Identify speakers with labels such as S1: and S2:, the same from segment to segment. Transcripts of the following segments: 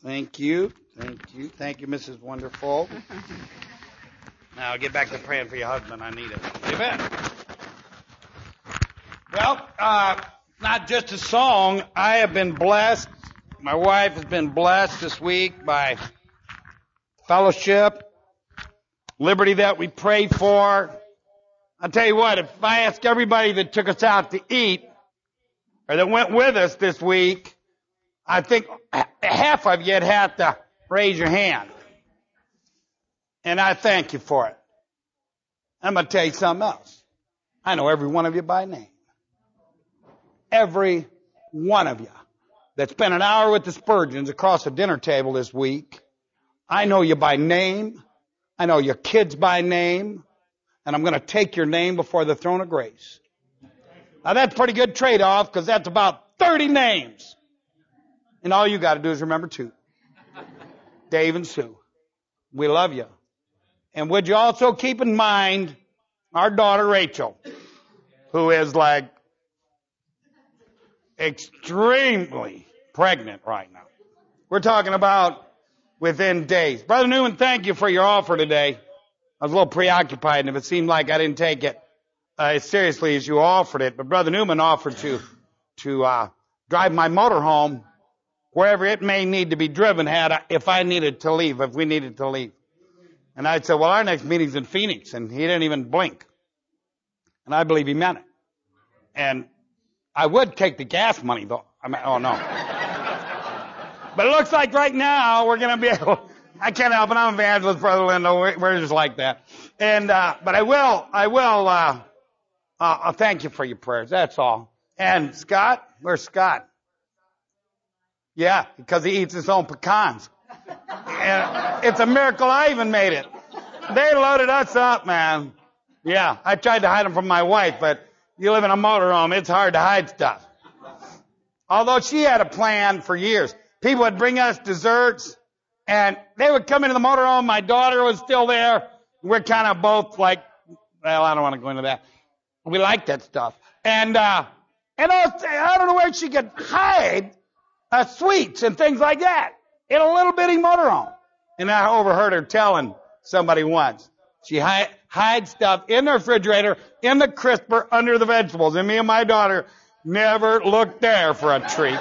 S1: Thank you. Thank you, Mrs. Wonderful. Now I'll get back to praying for your husband. I need it. Amen. Well, not just a song. I have been blessed. My wife has been blessed this week by fellowship, liberty that we prayed for. I'll tell you what, if I ask everybody that took us out to eat or that went with us this week, I think half of you'd have to raise your hand. And I thank you for it. I'm going to tell you something else. I know every one of you by name. Every one of you that spent an hour with the Spurgeons across a dinner table this week, I know you by name. I know your kids by name. And I'm going to take your name before the throne of grace. Now that's a pretty good trade-off because that's about 30 names. And all you got to do is remember 2. Dave and Sue. We love you. And would you also keep in mind our daughter Rachel, who is like extremely pregnant right now. We're talking about within days. Brother Newman, thank you for your offer today. I was a little preoccupied, and if it seemed like I didn't take it as seriously as you offered it, but Brother Newman offered to drive my motorhome wherever it may need to be driven if we needed to leave. And I said, well, our next meeting's in Phoenix, and he didn't even blink. And I believe he meant it. And I would take the gas money, though. Oh, no. But it looks like right now we're going to be able, I can't help it. I'm evangelist, Brother Lindo. We're just like that. And, but I will thank you for your prayers. That's all. And Scott, where's Scott? Yeah, because he eats his own pecans. And it's a miracle I even made it. They loaded us up, man. Yeah, I tried to hide them from my wife, but you live in a motorhome, it's hard to hide stuff. Although she had a plan for years. People would bring us desserts, and they would come into the motorhome. My daughter was still there. We're kind of both like, well, I don't want to go into that. We like that stuff. And I don't know where she could hide sweets and things like that in a little bitty motorhome. And I overheard her telling somebody once. She hides stuff in the refrigerator, in the crisper, under the vegetables. And me and my daughter never looked there for a treat.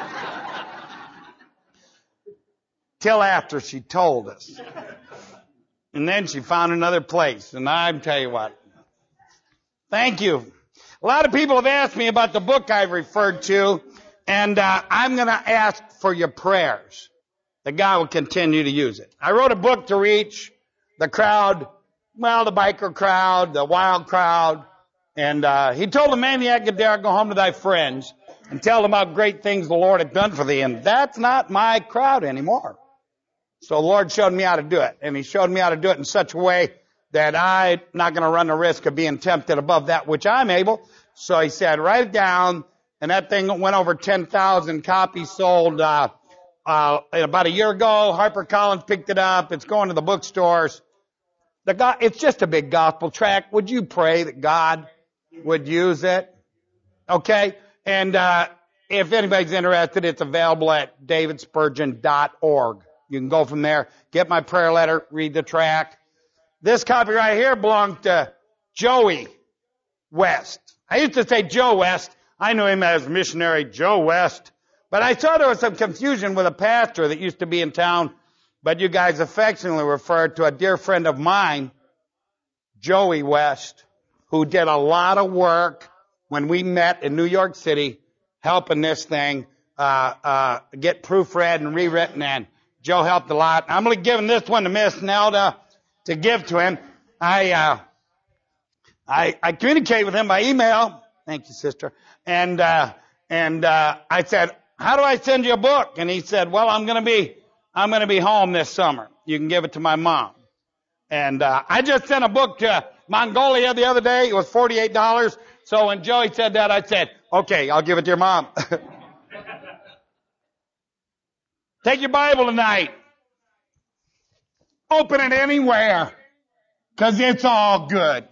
S1: Till after she told us. And then she found another place. And I tell you what. Thank you. A lot of people have asked me about the book I've referred to. And I'm going to ask for your prayers that God will continue to use it. I wrote a book to reach the crowd, well, the biker crowd, the wild crowd. And he told the maniac, Gadara, go home to thy friends and tell them how great things the Lord had done for thee. And that's not my crowd anymore. So the Lord showed me how to do it. And he showed me how to do it in such a way that I'm not going to run the risk of being tempted above that which I'm able. So he said, write it down. And that thing went over 10,000 copies sold about a year ago. HarperCollins picked it up. It's going to the bookstores. It's just a big gospel tract. Would you pray that God would use it? Okay? And if anybody's interested, it's available at davidspurgeon.org. You can go from there, get my prayer letter, read the tract. This copy right here belonged to Joey West. I used to say Joe West. I knew him as missionary Joe West. But I saw there was some confusion with a pastor that used to be in town, but you guys affectionately referred to a dear friend of mine, Joey West, who did a lot of work when we met in New York City, helping this thing get proofread and rewritten, and Joe helped a lot. I'm going to give this one to Miss Nelda to give to him. I communicate with him by email. Thank you, sister. And I said, how do I send you a book? And he said, well, I'm going to be home this summer. You can give it to my mom. And I just sent a book to Mongolia the other day. It was $48. So when Joey said that, I said, okay, I'll give it to your mom. Take your Bible tonight. Open it anywhere, because it's all good.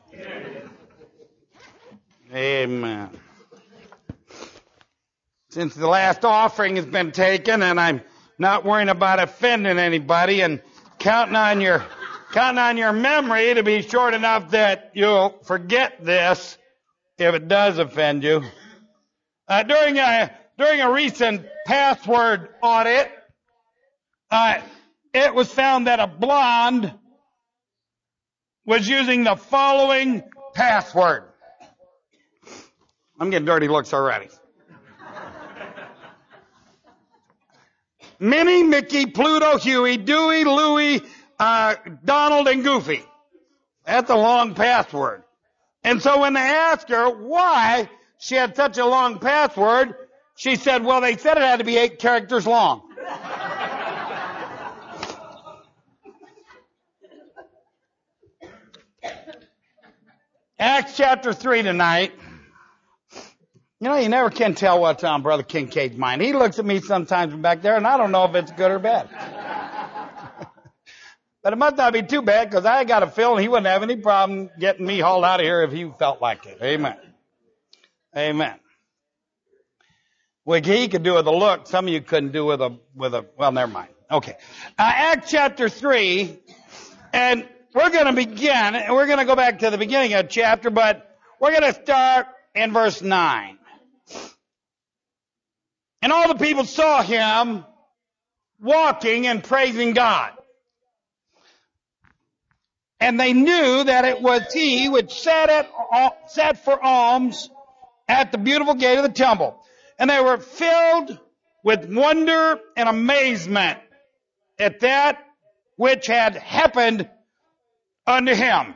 S1: Amen. Since the last offering has been taken and I'm not worrying about offending anybody, and counting on your memory to be short enough that you'll forget this if it does offend you. During a recent password audit, it was found that a blonde was using the following password. I'm getting dirty looks already. Minnie, Mickey, Pluto, Huey, Dewey, Louie, Donald, and Goofy. That's a long password. And so when they asked her why she had such a long password, she said, well, they said it had to be 8 characters long. Acts chapter 3 tonight. You know, you never can tell what's on Brother Kincaid's mind. He looks at me sometimes from back there, and I don't know if it's good or bad. But it must not be too bad, because I got a feeling he wouldn't have any problem getting me hauled out of here if he felt like it. Amen. Amen. Well, he could do with a look. Some of you couldn't do with a, well, never mind. Okay. Acts chapter 3, and we're going to begin, and we're going to go back to the beginning of the chapter, but we're going to start in verse 9. And all the people saw him walking and praising God. And they knew that it was he which sat for alms at the beautiful gate of the temple. And they were filled with wonder and amazement at that which had happened unto him.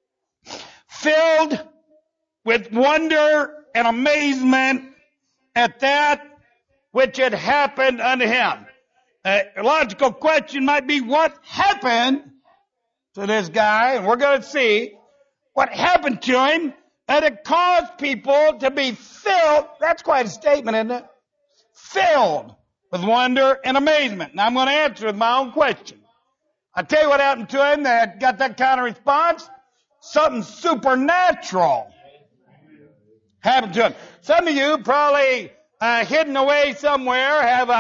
S1: Filled with wonder and amazement at that which had happened unto him. A logical question might be, what happened to this guy? And we're going to see what happened to him that it caused people to be filled. That's quite a statement, isn't it? Filled with wonder and amazement. And I'm going to answer with my own question. I'll tell you what happened to him that got that kind of response. Something supernatural happened to him. Some of you probably hidden away somewhere have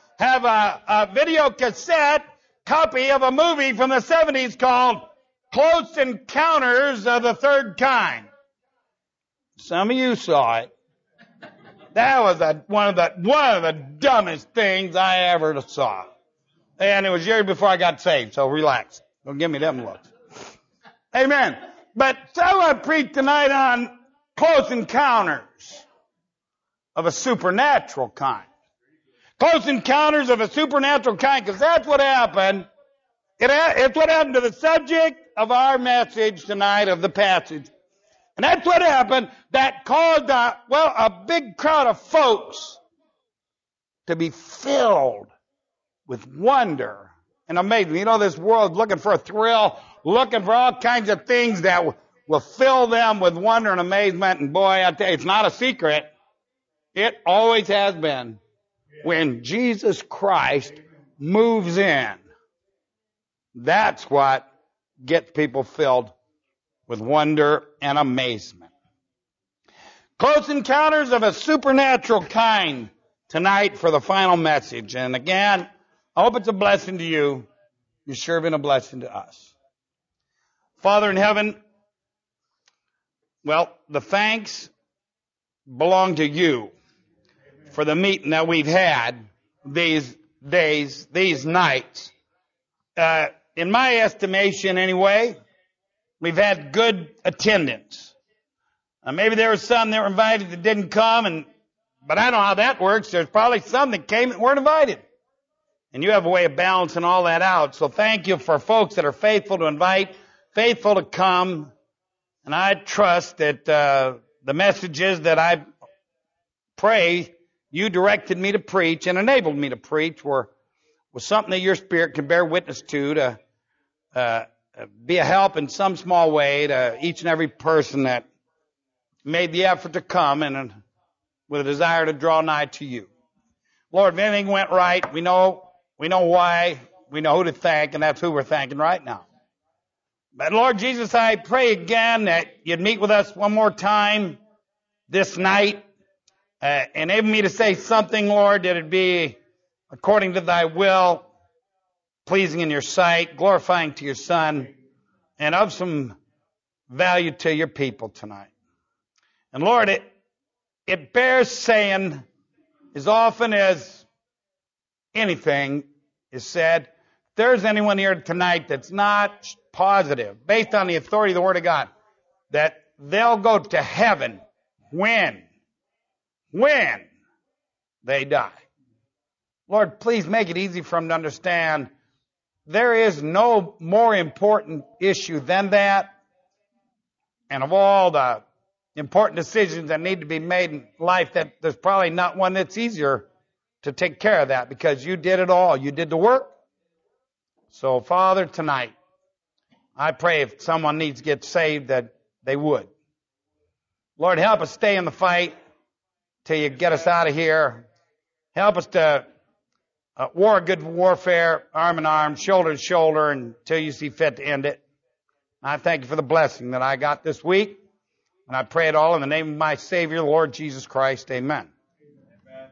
S1: a video cassette copy of a movie from the 70s called Close Encounters of the Third Kind. Some of you saw it. That was one of the dumbest things I ever saw. And it was years before I got saved, so relax. Don't give me them looks. Amen. But so I preach tonight on close encounters of a supernatural kind. Close encounters of a supernatural kind, because that's what happened. It's what happened to the subject of our message tonight, of the passage. And that's what happened that caused a big crowd of folks to be filled with wonder and amazement. You know, this world's looking for a thrill, looking for all kinds of things that will fill them with wonder and amazement. And boy, I tell you, it's not a secret. It always has been. When Jesus Christ moves in, that's what gets people filled with wonder and amazement. Close encounters of a supernatural kind tonight for the final message. And again, I hope it's a blessing to you. You're sure been a blessing to us. Father in heaven, well, the thanks belong to you for the meeting that we've had these days, these nights. In my estimation anyway, we've had good attendance. Maybe there were some that were invited that didn't come, but I know how that works. There's probably some that came that weren't invited. And you have a way of balancing all that out. So thank you for folks that are faithful to invite, faithful to come. And I trust that the messages that I pray you directed me to preach and enabled me to preach was something that your Spirit can bear witness to be a help in some small way to each and every person that made the effort to come and with a desire to draw nigh to you. Lord, if anything went right, we know why, we know who to thank, and that's who we're thanking right now. But Lord Jesus, I pray again that you'd meet with us one more time this night. Enable me to say something, Lord, that it'd be according to thy will, pleasing in your sight, glorifying to your Son, and of some value to your people tonight. And Lord, it bears saying, as often as anything is said, if there's anyone here tonight that's not positive, based on the authority of the Word of God, that they'll go to heaven when they die. Lord, please make it easy for them to understand there is no more important issue than that. And of all the important decisions that need to be made in life, that there's probably not one that's easier to take care of that, because you did it all. You did the work. So, Father, tonight, I pray if someone needs to get saved that they would. Lord, help us stay in the fight till you get us out of here. Help us to war a good warfare, arm in arm, shoulder to shoulder, until you see fit to end it. I thank you for the blessing that I got this week. And I pray it all in the name of my Savior, Lord Jesus Christ. Amen. Amen.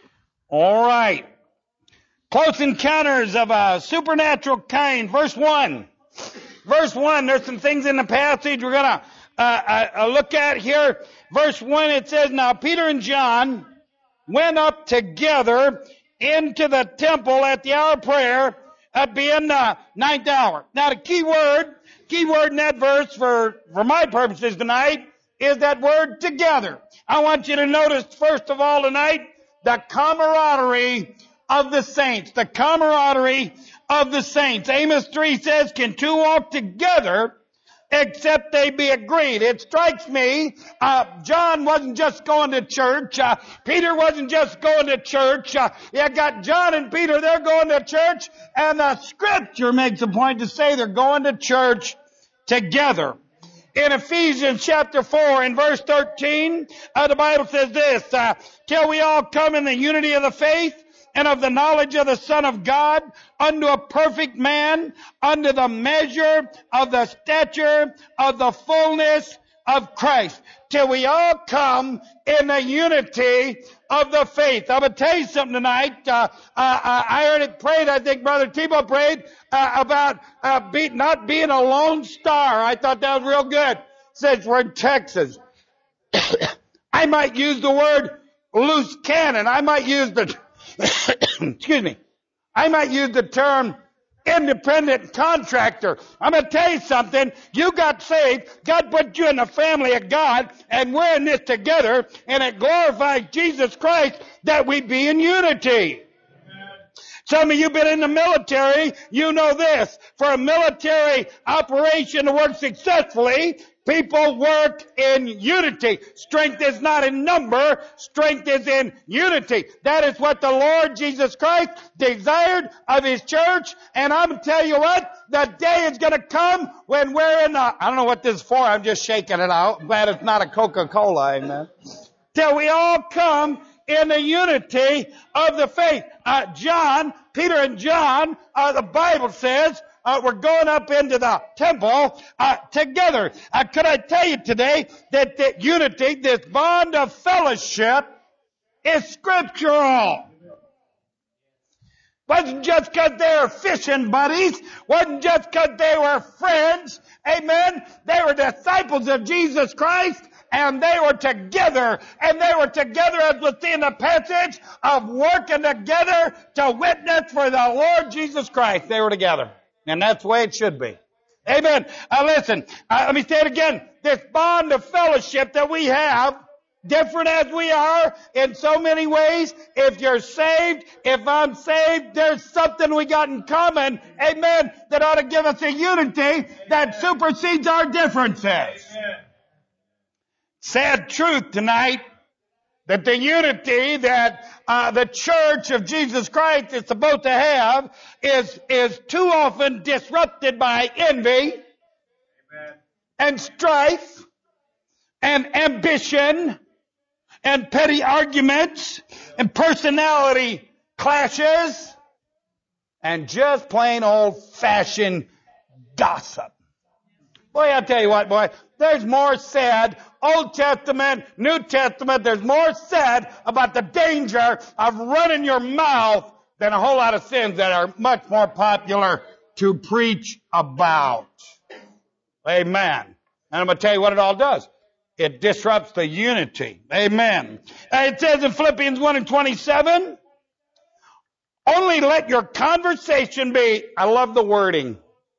S1: All right. Close encounters of a supernatural kind. Verse 1. Verse 1, there's some things in the passage we're going to look at here. Verse 1, it says, now Peter and John went up together into the temple at the hour of prayer, at being the 9th hour. Now the key word in that verse for my purposes tonight is that word together. I want you to notice, first of all tonight, the camaraderie of the saints. The camaraderie of the saints. Amos 3 says, can two walk together except they be agreed? It strikes me, John wasn't just going to church. Peter wasn't just going to church. You got John and Peter, they're going to church, and the scripture makes a point to say they're going to church together. In Ephesians chapter 4 and verse 13, the Bible says this, till we all come in the unity of the faith and of the knowledge of the Son of God, unto a perfect man, unto the measure of the stature of the fullness of Christ. Till we all come in the unity of the faith. I'm going to tell you something tonight. I heard it prayed, I think Brother Tebow prayed, about not being a lone star. I thought that was real good, since we're in Texas. I might use the word loose cannon. I might use the excuse me. I might use the term independent contractor. I'm going to tell you something. You got saved. God put you in the family of God, and we're in this together, and it glorifies Jesus Christ that we be in unity. Some of you have been in the military. You know this. For a military operation to work successfully, people work in unity. Strength is not in number. Strength is in unity. That is what the Lord Jesus Christ desired of His church. And I'm going to tell you what, the day is going to come when we're in the, I don't know what this is for. I'm just shaking it out. I'm glad it's not a Coca-Cola, amen. Till we all come in the unity of the faith. Peter and John, the Bible says, we're going up into the temple together. Could I tell you today that the unity, this bond of fellowship, is scriptural. Wasn't just because they were fishing buddies. Wasn't just because they were friends. Amen. They were disciples of Jesus Christ. And they were together. And they were together, as we see in the passage, of working together to witness for the Lord Jesus Christ. They were together. And that's the way it should be. Amen. Listen, let me say it again. This bond of fellowship that we have, different as we are in so many ways, if you're saved, if I'm saved, there's something we got in common, amen, that ought to give us a unity that supersedes our differences. Amen. Sad truth tonight that the unity that the church of Jesus Christ is supposed to have is too often disrupted by envy, amen, and strife and ambition and petty arguments and personality clashes and just plain old-fashioned gossip. Boy, I'll tell you what, boy, there's more said, Old Testament, New Testament, there's more said about the danger of running your mouth than a whole lot of sins that are much more popular to preach about. Amen. And I'm going to tell you what it all does. It disrupts the unity. Amen. It says in Philippians 1:27, only let your conversation be, I love the wording.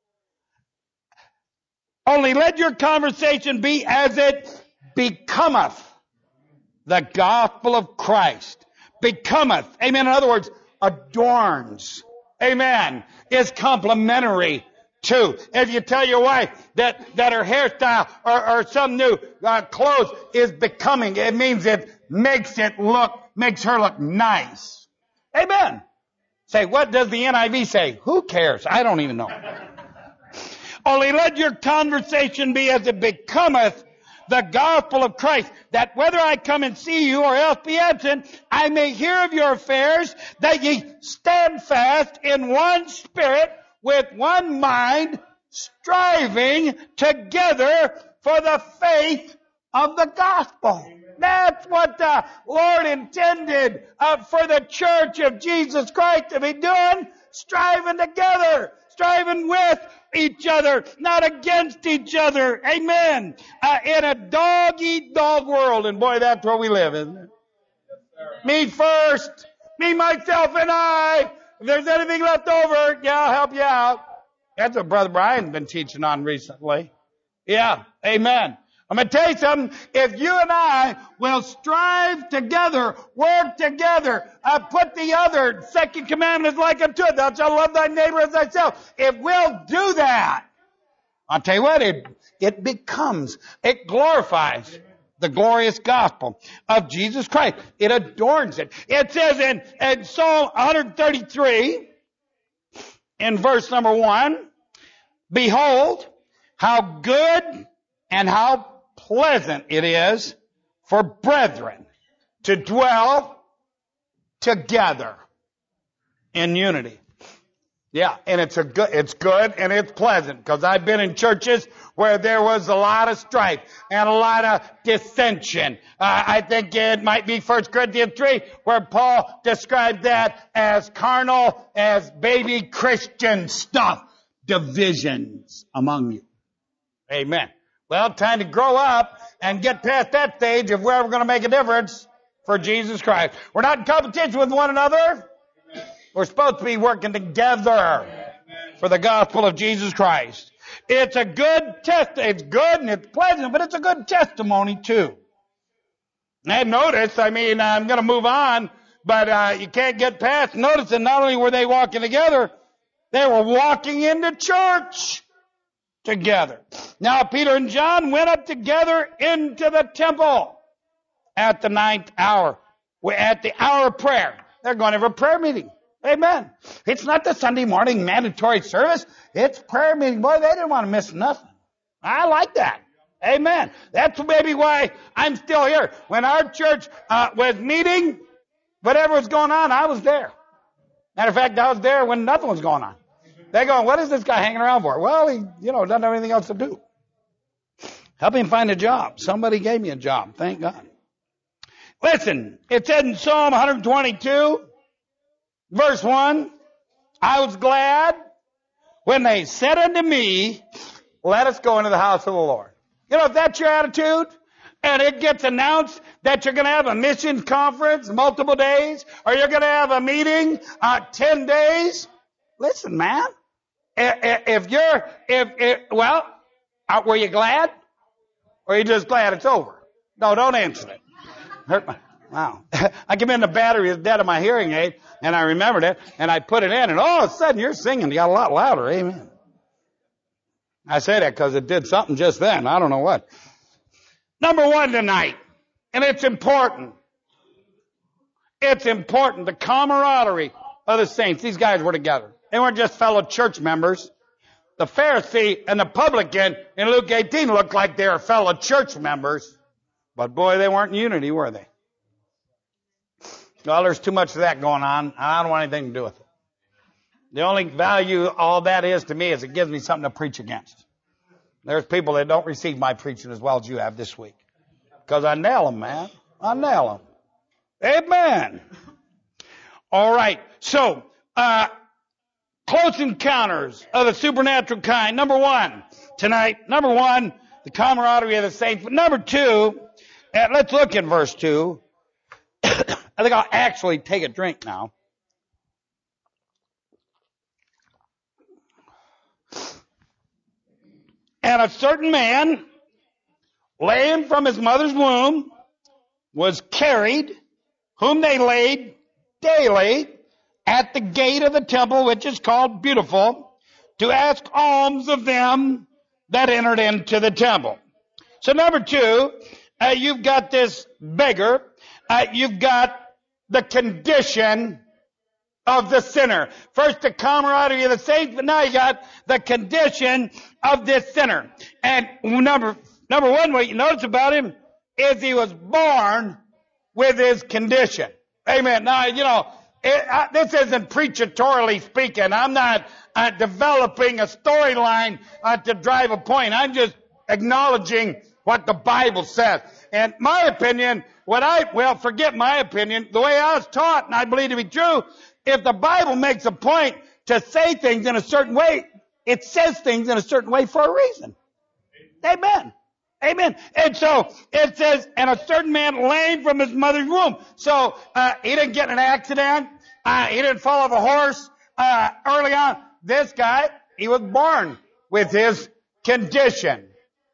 S1: Only let your conversation be as it becometh the gospel of Christ. Becometh. Amen. In other words, adorns. Amen. Is complimentary to. If you tell your wife that her hairstyle or some new clothes is becoming, it means it makes her look nice. Amen. Say, what does the NIV say? Who cares? I don't even know. Only let your conversation be as it becometh the gospel of Christ, that whether I come and see you or else be absent, I may hear of your affairs, that ye stand fast in one spirit, with one mind, striving together for the faith of the gospel. That's what the Lord intended for the church of Jesus Christ to be doing, striving together, striving with each other, not against each other. Amen. In a dog-eat-dog world, and boy, that's where we live, isn't it? Me first, me, myself, and I. If there's anything left over, yeah, I'll help you out. That's what Brother Brian's been teaching on recently. Yeah, amen. I'm going to tell you something. If you and I will strive together, work together, put the other second commandment is like unto it, thou shalt love thy neighbor as thyself. If we'll do that, I'll tell you what, it glorifies the glorious gospel of Jesus Christ. It adorns it. It says in Psalm 133, in verse number 1, behold, how good and how pleasant it is for brethren to dwell together in unity. Yeah, and it's good and it's pleasant, because I've been in churches where there was a lot of strife and a lot of dissension. I think it might be 1 Corinthians 3 where Paul described that as carnal, as baby Christian stuff. Divisions among you. Amen. Well, time to grow up and get past that stage if we're ever going to make a difference for Jesus Christ. We're not in competition with one another. We're supposed to be working together for the gospel of Jesus Christ. It's a good it's good and it's pleasant, but it's a good testimony too. And notice, I'm going to move on, but you can't get past noticing not only were they walking together, they were walking into church together. Now Peter and John went up together into the temple at the 9th hour. At the hour of prayer. They're going to have a prayer meeting. Amen. It's not the Sunday morning mandatory service. It's prayer meeting. Boy, they didn't want to miss nothing. I like that. Amen. That's maybe why I'm still here. When our church was meeting, whatever was going on, I was there. Matter of fact, I was there when nothing was going on. They're going, what is this guy hanging around for? Well, he, doesn't have anything else to do. Help him find a job. Somebody gave me a job. Thank God. Listen, it said in Psalm 122, verse 1, I was glad when they said unto me, let us go into the house of the Lord. If that's your attitude, and it gets announced that you're going to have a missions conference multiple days, or you're going to have a meeting 10 days, listen, man. Were you glad? Or are you just glad it's over? No, don't answer it. Wow. I came in, the battery is dead on my hearing aid, and I remembered it, and I put it in, and all of a sudden you're singing. You got a lot louder. Amen. I say that because it did something just then. I don't know what. Number 1 tonight, and it's important. It's important. The camaraderie of the saints. These guys were together. They weren't just fellow church members. The Pharisee and the publican in Luke 18 looked like they were fellow church members. But boy, they weren't in unity, were they? Well, there's too much of that going on. I don't want anything to do with it. The only value all that is to me is it gives me something to preach against. There's people that don't receive my preaching as well as you have this week. Because I nail them, man. I nail them. Amen. All right. So, close encounters of the supernatural kind. Number one, tonight. Number one, the camaraderie of the saints. But number two, let's look at verse 2. I think I'll actually take a drink now. And a certain man, laying from his mother's womb, was carried, whom they laid daily at the gate of the temple, which is called Beautiful, to ask alms of them that entered into the temple. So number two, you've got this beggar. You've got the condition of the sinner. First, the camaraderie of the saints, but now you got the condition of this sinner. And number one, what you notice about him is he was born with his condition. Amen. Now, this isn't preachatorily speaking. I'm not developing a storyline to drive a point. I'm just acknowledging what the Bible says. And my opinion, forget my opinion, the way I was taught, and I believe to be true, if the Bible makes a point to say things in a certain way, it says things in a certain way for a reason. Amen. Amen. And so it says, and a certain man lame from his mother's womb. So he didn't get in an accident. He didn't fall off a horse early on. This guy, he was born with his condition.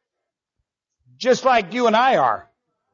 S1: Just like you and I are.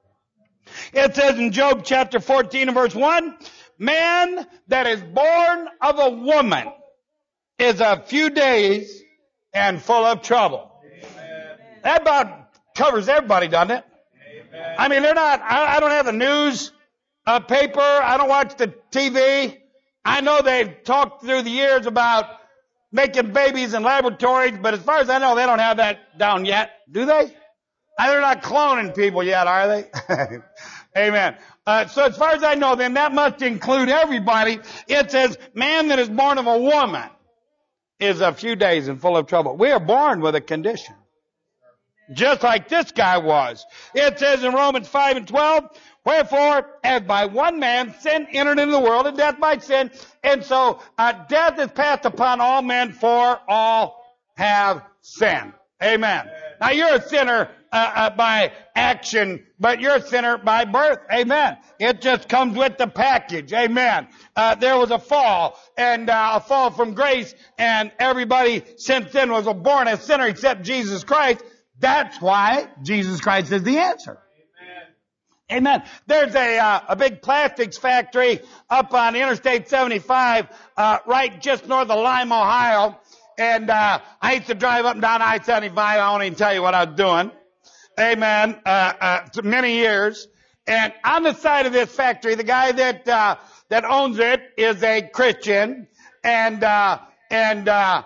S1: It says in Job chapter 14 and verse 1, man that is born of a woman is a few days and full of trouble. Amen. That about covers everybody, doesn't it? Amen. I mean, I don't have the news paper. I don't watch the TV. I know they've talked through the years about making babies in laboratories, but as far as I know, they don't have that down yet. Do they? They're not cloning people yet, are they? Amen. So as far as I know, then that must include everybody. It says, man that is born of a woman is a few days and full of trouble. We are born with a condition. Just like this guy was. It says in Romans 5 and 12, wherefore, as by one man sin entered into the world, and death by sin, and so death is passed upon all men, for all have sinned. Amen. Now you're a sinner by action, but you're a sinner by birth. Amen. It just comes with the package. Amen. There was a fall, and a fall from grace, and everybody since then was born a sinner except Jesus Christ. That's why Jesus Christ is the answer. Amen. There's a big plastics factory up on Interstate 75, right just north of Lime, Ohio. And I used to drive up and down I-75. I won't even tell you what I was doing. Amen. Many years. And on the side of this factory, the guy that owns it is a Christian. And the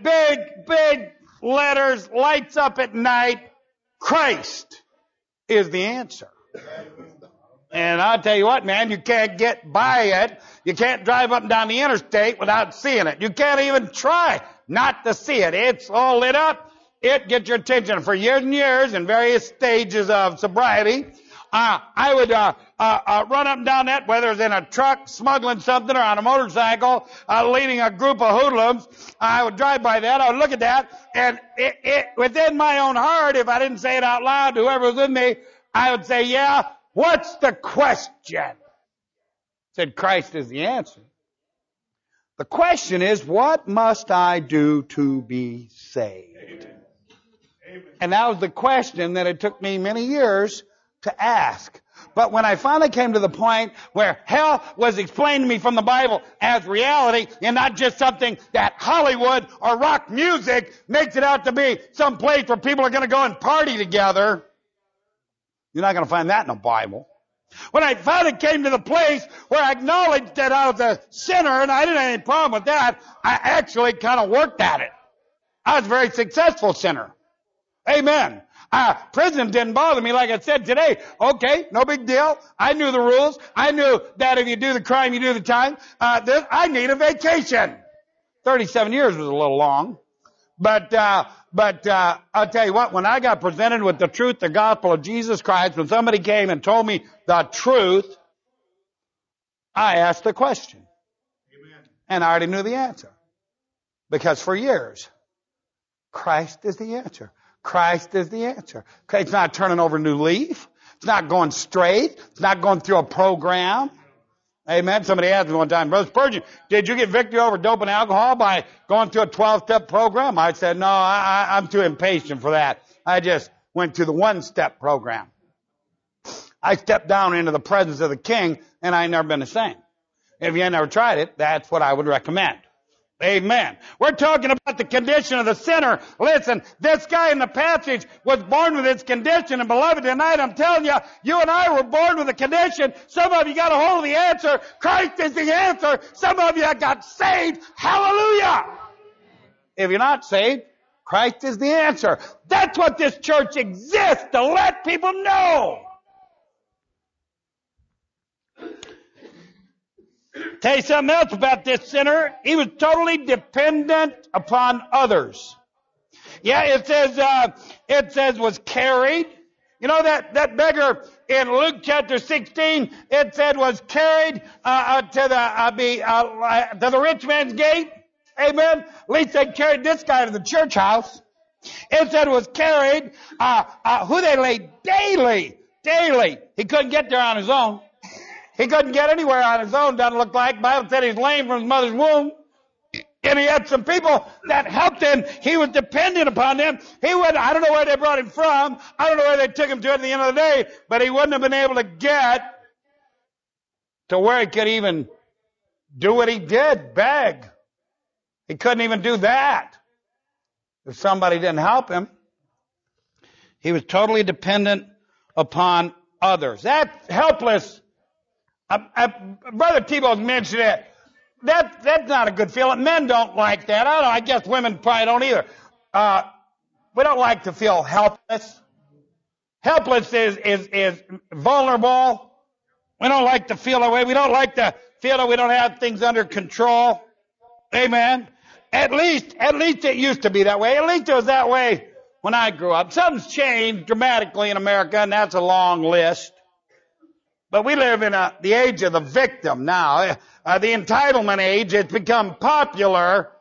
S1: big letters, lights up at night, Christ is the answer. And I'll tell you what, man, you can't get by it. You can't drive up and down the interstate without seeing it. You can't even try not to see it. It's all lit up. It gets your attention. For years and years, in various stages of sobriety, I would run up and down that, whether it's in a truck smuggling something or on a motorcycle, leading a group of hoodlums. I would drive by that. I would look at that, and it within my own heart, if I didn't say it out loud to whoever was with me, I would say, yeah, what's the question? Said Christ is the answer. The question is, what must I do to be saved? Amen. And that was the question that it took me many years to ask. But when I finally came to the point where hell was explained to me from the Bible as reality and not just something that Hollywood or rock music makes it out to be, some place where people are going to go and party together, you're not going to find that in the Bible. When I finally came to the place where I acknowledged that I was a sinner and I didn't have any problem with that, I actually kind of worked at it. I was a very successful sinner. Amen. Prison didn't bother me like I said today. Okay, no big deal. I knew the rules. I knew that if you do the crime, you do the time. I need a vacation. 37 years was a little long. But I'll tell you what, when I got presented with the truth, the gospel of Jesus Christ, when somebody came and told me the truth, I asked the question. Amen. And I already knew the answer. Because for years, Christ is the answer. Christ is the answer. Okay, it's not turning over a new leaf. It's not going straight. It's not going through a program. Amen. Somebody asked me one time, Brother Spurgeon, did you get victory over dope and alcohol by going through a 12-step program? I said, no, I'm too impatient for that. I just went through the one-step program. I stepped down into the presence of the King, and I ain't never been the same. If you ain't never tried it, that's what I would recommend. Amen. We're talking about the condition of the sinner. Listen, this guy in the passage was born with this condition. And beloved, tonight I'm telling you, you and I were born with a condition. Some of you got a hold of the answer. Christ is the answer. Some of you got saved. Hallelujah. If you're not saved, Christ is the answer. That's what this church exists, to let people know. Tell you something else about this sinner. He was totally dependent upon others. Yeah, it says was carried. You know that beggar in Luke chapter 16, it said was carried to the rich man's gate. Amen. At least they carried this guy to the church house. It said was carried, who they laid daily. He couldn't get there on his own. He couldn't get anywhere on his own, doesn't look like. The Bible said he's lame from his mother's womb. And he had some people that helped him. He was dependent upon them. I don't know where they brought him from. I don't know where they took him to at the end of the day. But he wouldn't have been able to get to where he could even do what he did, beg. He couldn't even do that if somebody didn't help him. He was totally dependent upon others. That helpless. Brother Tebow's mentioned it. That's not a good feeling. Men don't like that. I don't know. I guess women probably don't either. We don't like to feel helpless. Helpless is vulnerable. We don't like to feel that way. We don't like to feel that we don't have things under control. Amen. At least it used to be that way. At least it was that way when I grew up. Something's changed dramatically in America, and that's a long list. But we live in the age of the victim now. The entitlement age. It's become popular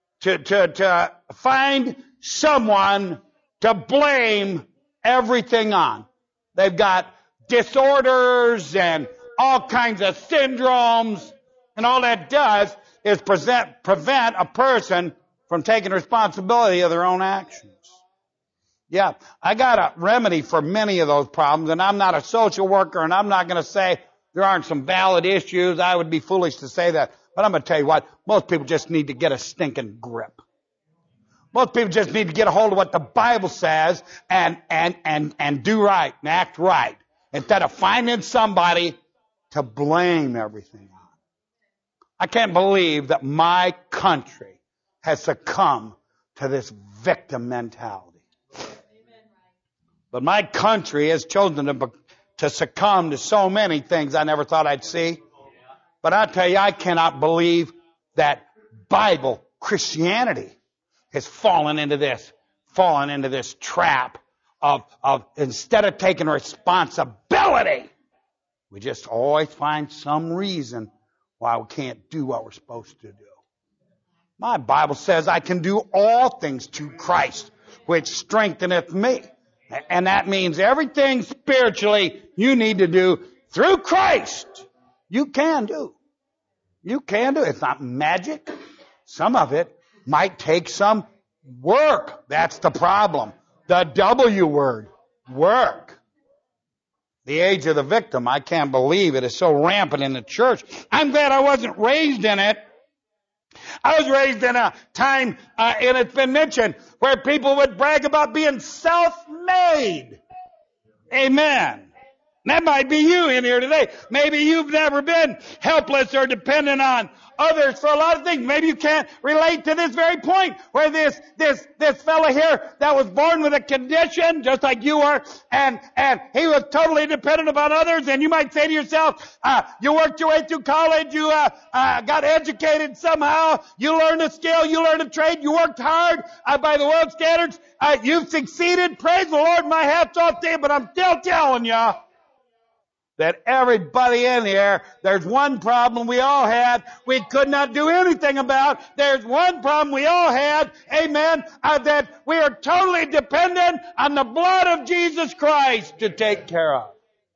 S1: to find someone to blame everything on. They've got disorders and all kinds of syndromes, and all that does is prevent a person from taking responsibility of their own actions. Yeah, I got a remedy for many of those problems, and I'm not a social worker, and I'm not going to say there aren't some valid issues. I would be foolish to say that. But I'm going to tell you what, most people just need to get a stinking grip. Most people just need to get a hold of what the Bible says and do right and act right, instead of finding somebody to blame everything on. I can't believe that my country has succumbed to this victim mentality. But my country has chosen to succumb to so many things I never thought I'd see. But I tell you, I cannot believe that Bible Christianity has fallen into this trap of instead of taking responsibility, we just always find some reason why we can't do what we're supposed to do. My Bible says I can do all things through Christ, which strengtheneth me. And that means everything spiritually you need to do through Christ, you can do. You can do. It's not magic. Some of it might take some work. That's the problem. The W word, work. The age of the victim, I can't believe it is so rampant in the church. I'm glad I wasn't raised in it. I was raised in a time, and it's been mentioned, where people would brag about being self-made. Amen. That might be you in here today. Maybe you've never been helpless or dependent on others for a lot of things. Maybe you can't relate to this very point where this fella here that was born with a condition just like you are, and he was totally dependent upon others. And you might say to yourself, you worked your way through college, you got educated somehow, you learned a skill, you learned a trade, you worked hard by the world standards, you've succeeded. Praise the Lord, my hat's off to you, but I'm still telling you, that everybody in here, there's one problem we all had we could not do anything about. There's one problem we all had, amen, that we are totally dependent on the blood of Jesus Christ to take care of.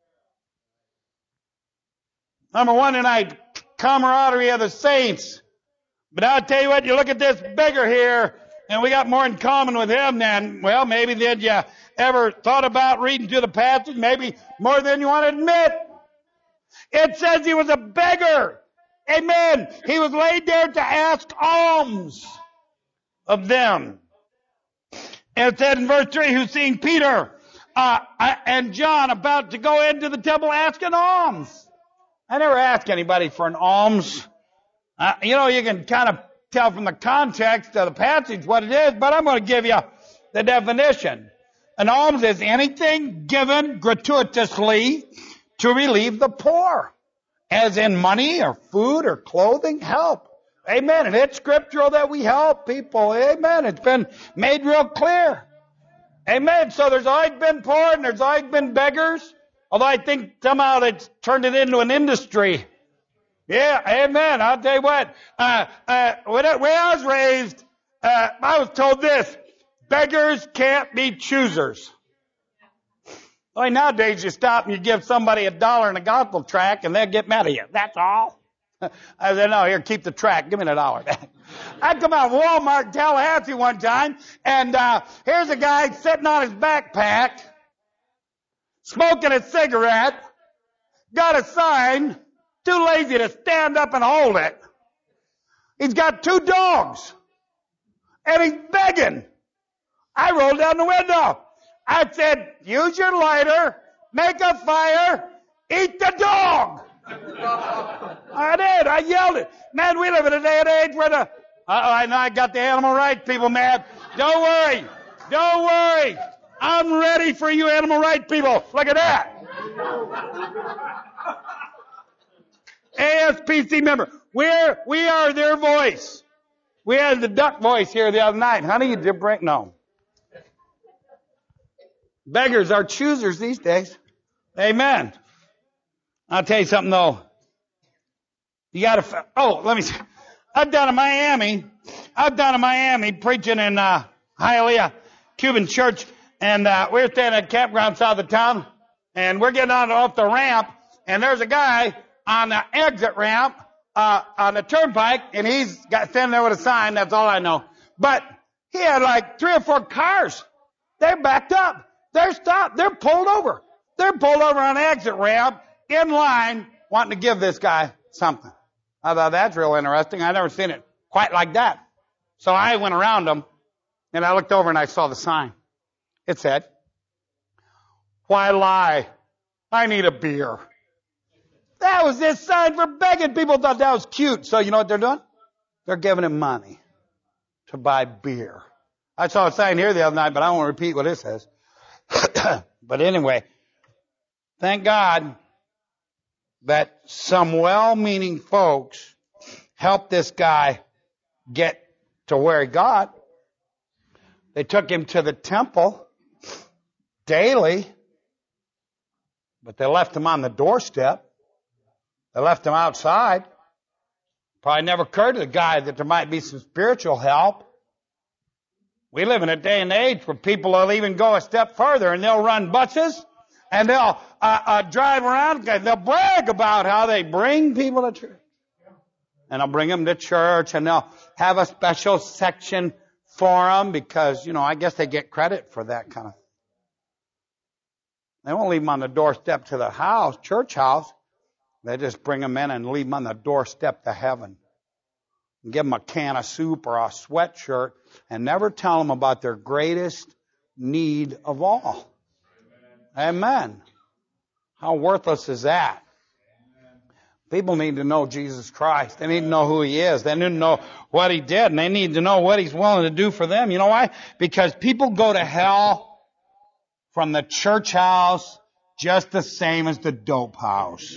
S1: Number one tonight, camaraderie of the saints. But I'll tell you what, you look at this beggar here, and we got more in common with him than, well, maybe did you ever thought about reading through the passage? Maybe more than you want to admit. It says he was a beggar. Amen. He was laid there to ask alms of them. And it said in verse 3, who's seeing Peter and John about to go into the temple asking alms. I never ask anybody for an alms. You can kind of tell from the context of the passage what it is, but I'm going to give you the definition. An alms is anything given gratuitously to relieve the poor, as in money or food or clothing, help. Amen. And it's scriptural that we help people. Amen. It's been made real clear. Amen. So there's always been poor and there's always been beggars. Although I think somehow it's turned it into an industry. Yeah, amen. I'll tell you what. When I was raised, I was told this: beggars can't be choosers. Well, nowadays you stop and you give somebody $1 in a gospel tract and they'll get mad at you. That's all. I said, no, here, keep the tract. Give me the $1 back. I come out of Walmart in Tallahassee one time, and here's a guy sitting on his backpack, smoking a cigarette, got a sign, too lazy to stand up and hold it. He's got 2 dogs, and he's begging. I rolled down the window. I said, use your lighter, make a fire, eat the dog. I did. I yelled it. Man, we live in a day and age where I know I got the animal rights people mad. Don't worry. Don't worry. I'm ready for you animal rights people. Look at that. ASPC member. We are their voice. We had the duck voice here the other night. Honey, you did break? No. Beggars are choosers these days. Amen. I'll tell you something though. You gotta, let me see. I've down in Miami preaching in, Hialeah Cuban church, and, we're staying at a campground south of town, and we're getting off the ramp, and there's a guy on the exit ramp, on the turnpike, and he's standing there with a sign, that's all I know. But he had like 3 or 4 cars. They're backed up. They're stopped. They're pulled over. They're pulled over on the exit ramp in line wanting to give this guy something. I thought that's real interesting. I never seen it quite like that. So I went around them and I looked over and I saw the sign. It said, "Why lie? I need a beer." That was this sign for begging. People thought that was cute. So you know what they're doing? They're giving him money to buy beer. I saw a sign here the other night, but I won't repeat what it says. But anyway, thank God that some well-meaning folks helped this guy get to where he got. They took him to the temple daily, but they left him on the doorstep. They left him outside. Probably never occurred to the guy that there might be some spiritual help. We live in a day and age where people will even go a step further and they'll run buses and they'll drive around and they'll brag about how they bring people to church. And they'll bring them to church and they'll have a special section for them because, I guess they get credit for that kind of thing. They won't leave them on the doorstep to the house, church house. They just bring them in and leave them on the doorstep to heaven. And give them a can of soup or a sweatshirt and never tell them about their greatest need of all. Amen. How worthless is that? People need to know Jesus Christ. They need to know who He is. They need to know what He did. And they need to know what He's willing to do for them. You know why? Because people go to hell from the church house just the same as the dope house.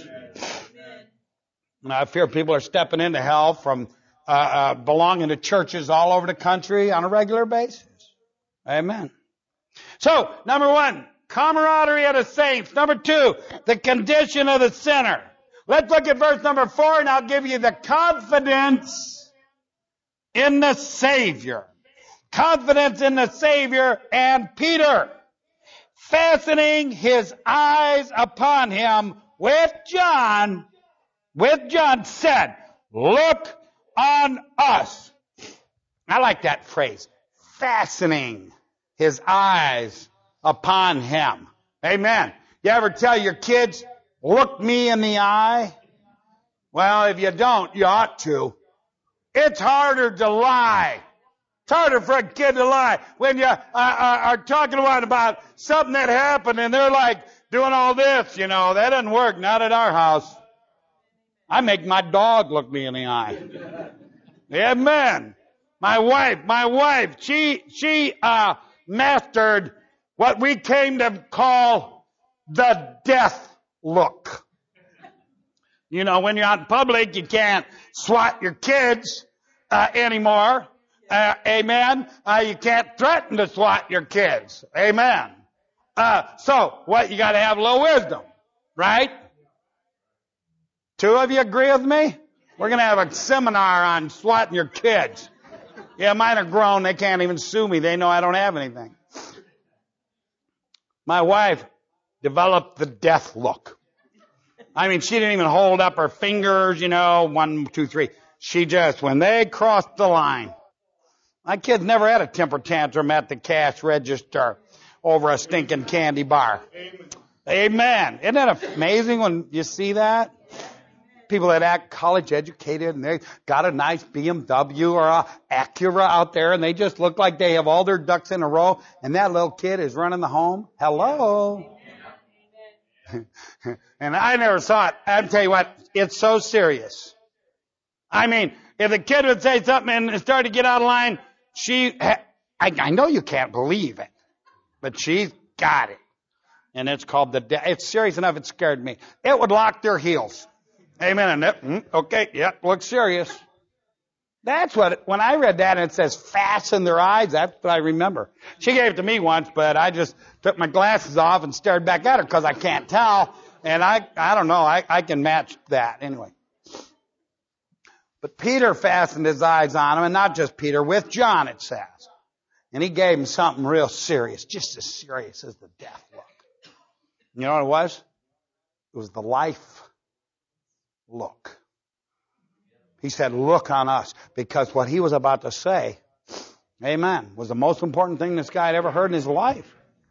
S1: And I fear people are stepping into hell from belonging to churches all over the country on a regular basis. Amen. So, number one, camaraderie of the saints. Number 2, the condition of the sinner. Let's look at verse number 4, and I'll give you the confidence in the Savior. Confidence in the Savior and Peter, fastening his eyes upon him with John, said, look on us. I like that phrase, fastening his eyes upon him. Amen. You ever tell your kids, look me in the eye? Well, if you don't, you ought to. It's harder to lie. It's harder for a kid to lie when you are talking about something that happened and they're like doing all this, you know. That doesn't work, not at our house. I make my dog look me in the eye. Amen. My wife, she mastered what we came to call the death look. You know, when you're out in public, you can't swat your kids anymore. Amen. You can't threaten to swat your kids. Amen. So what? You got to have a little wisdom, right? 2 of you agree with me? We're going to have a seminar on swatting your kids. Yeah, mine are grown. They can't even sue me. They know I don't have anything. My wife developed the death look. I mean, she didn't even hold up her fingers, you know, 1, 2, 3. She just, when they crossed the line. My kids never had a temper tantrum at the cash register over a stinking candy bar. Amen. Isn't that amazing when you see that? People that act college educated and they got a nice BMW or a Acura out there and they just look like they have all their ducks in a row and that little kid is running the home. Hello. And I never saw it. I'll tell you what, it's so serious. I mean, if the kid would say something and start to get out of line, I know you can't believe it, but she's got it. And it's called it's serious enough it scared me. It would lock their heels. Amen. And okay, yep, looks serious. That's when I read that and it says fasten their eyes, that's what I remember. She gave it to me once, but I just took my glasses off and stared back at her because I can't tell. And I don't know, I can match that anyway. But Peter fastened his eyes on him, and not just Peter, with John it says. And he gave him something real serious, just as serious as the death look. You know what it was? It was the life look. He said, look on us, because what he was about to say, amen, was the most important thing this guy had ever heard in his life.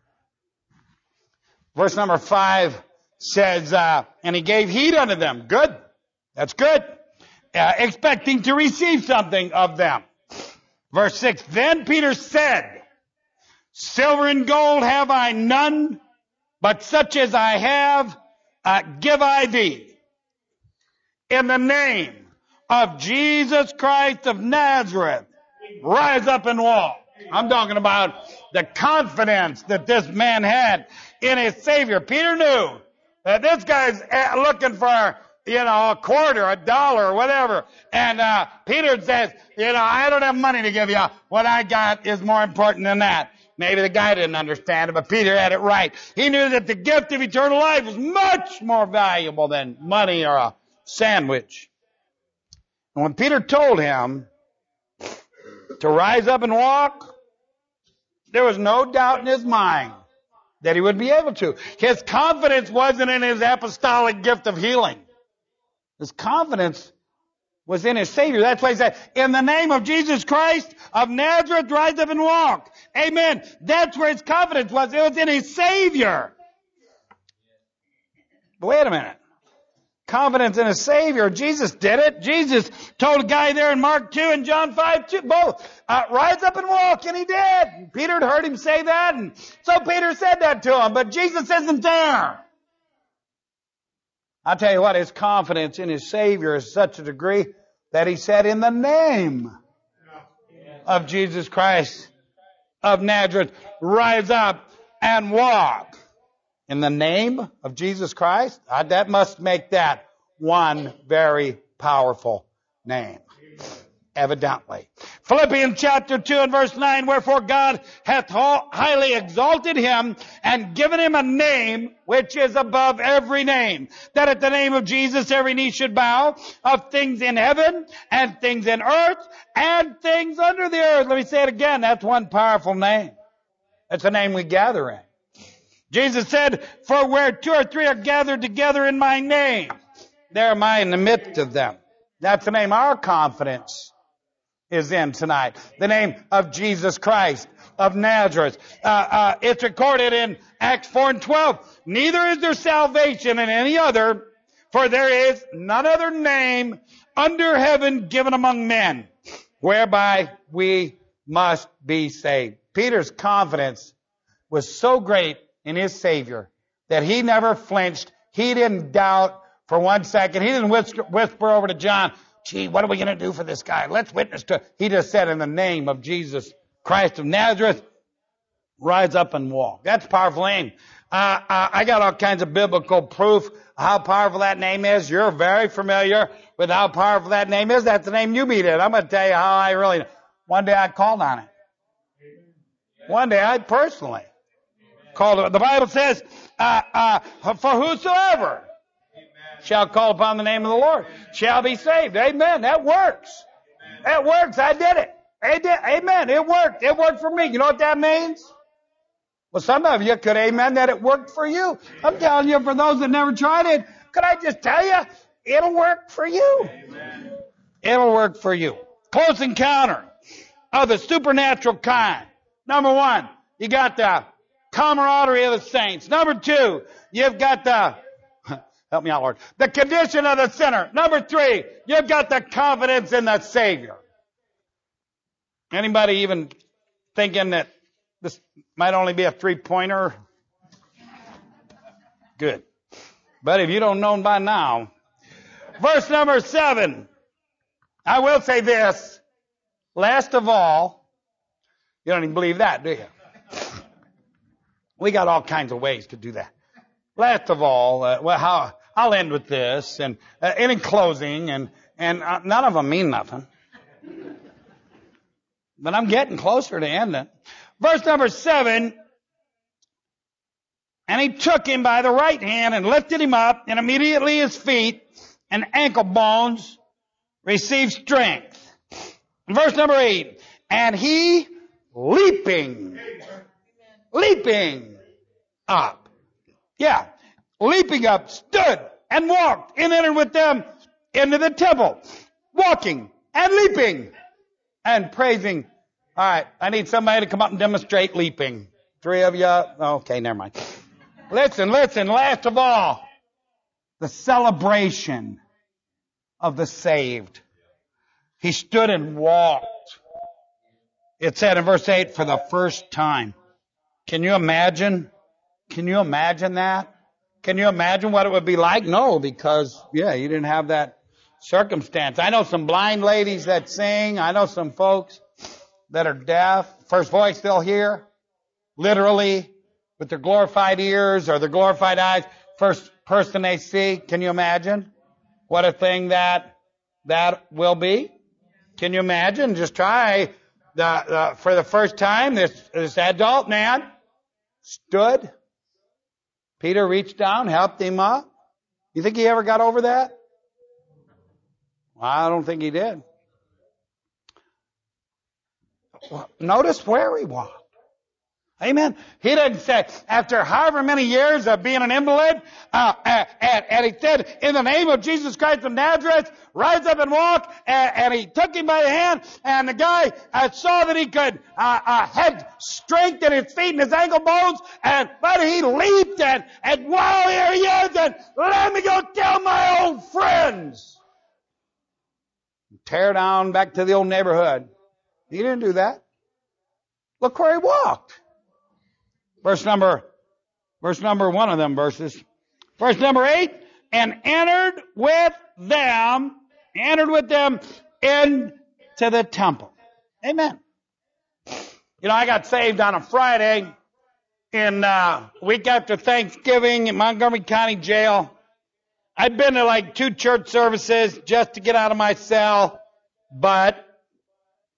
S1: Verse number 5 says, and he gave heed unto them. Good. That's good. Expecting to receive something of them. Verse 6, then Peter said, silver and gold have I none, but such as I have, give I thee. In the name of Jesus Christ of Nazareth, rise up and walk. I'm talking about the confidence that this man had in his Savior. Peter knew that this guy's looking for, a quarter, $1, or whatever. And Peter says, I don't have money to give you. What I got is more important than that. Maybe the guy didn't understand it, but Peter had it right. He knew that the gift of eternal life was much more valuable than money or a sandwich. And when Peter told him to rise up and walk, there was no doubt in his mind that he would be able to. His confidence wasn't in his apostolic gift of healing. His confidence was in his Savior. That's why he said, in the name of Jesus Christ of Nazareth, rise up and walk. Amen. That's where his confidence was. It was in his Savior. But wait a minute. Confidence in his Savior. Jesus did it. Jesus told a guy there in Mark 2 and John 5, both, rise up and walk, and he did. And Peter had heard him say that, and so Peter said that to him, but Jesus isn't there. I'll tell you what, his confidence in his Savior is such a degree that he said, in the name of Jesus Christ of Nazareth, rise up and walk. In the name of Jesus Christ? That must make that one very powerful name. evidently. Philippians chapter 2 and verse 9, wherefore God hath highly exalted him and given him a name which is above every name, that at the name of Jesus every knee should bow, of things in heaven and things in earth and things under the earth. Let me say it again. That's one powerful name. That's a name we gather in. Jesus said, for where two or three are gathered together in my name, there am I in the midst of them. That's the name our confidence is in tonight. The name of Jesus Christ of Nazareth. It's recorded in Acts 4 and 12. Neither is there salvation in any other, for there is none other name under heaven given among men, whereby we must be saved. Peter's confidence was so great in his Savior that he never flinched. He didn't doubt for 1 second. He didn't whisper over to John, gee, what are we going to do for this guy? Let's witness to it. He just said, in the name of Jesus Christ of Nazareth, rise up and walk. That's a powerful name. I got all kinds of biblical proof how powerful that name is. You're very familiar with how powerful that name is. That's the name you meet it. I'm going to tell you how I really know. One day I called on it. One day I personally called it. The Bible says, for whosoever shall call upon the name of the Lord shall be saved. Amen. That works. That works. I did it. Amen. It worked. It worked for me. You know what that means? Well, some of you could amen that it worked for you. I'm telling you, for those that never tried it, could I just tell you, it'll work for you. Amen. It'll work for you. Close encounter of the supernatural kind. Number one, you got the camaraderie of the saints. Number two, you've got the help me out, Lord. The condition of the sinner. Number three, you've got the confidence in the Savior. Anybody even thinking that this might only be a three-pointer? Good. But if you don't know by now, verse number 7, I will say this. Last of all, you don't even believe that, do you? We got all kinds of ways to do that. Last of all, I'll end with this, and in closing, and none of them mean nothing. But I'm getting closer to ending. Verse number 7, and he took him by the right hand and lifted him up, and immediately his feet and ankle bones received strength. Verse number 8, and he leaping up. Yeah. Leaping up, stood and walked and entered with them into the temple, walking and leaping and praising. All right, I need somebody to come up and demonstrate leaping. 3 of you? Okay, never mind. Listen, last of all, the celebration of the saved. He stood and walked. It said in verse 8, for the first time. Can you imagine? Can you imagine that? Can you imagine what it would be like? No, because, you didn't have that circumstance. I know some blind ladies that sing. I know some folks that are deaf. First voice they'll hear, literally, with their glorified ears or their glorified eyes. First person they see. Can you imagine what a thing that will be? Can you imagine? Just try. For the first time, this adult man stood. Peter reached down, helped him up. You think he ever got over that? Well, I don't think he did. Notice where he walked. Amen. He didn't say, after however many years of being an invalid, and he said, in the name of Jesus Christ of Nazareth, rise up and walk, and he took him by the hand, and the guy saw that he could, had strength in his feet and his ankle bones, but he leaped, and wow, here he is, and let me go tell my old friends. Tear down back to the old neighborhood. He didn't do that. Look where he walked. Verse number one of them verses. Verse number 8, and entered with them into the temple. Amen. You know, I got saved on a Friday in week after Thanksgiving in Montgomery County Jail. I'd been to like 2 church services just to get out of my cell, but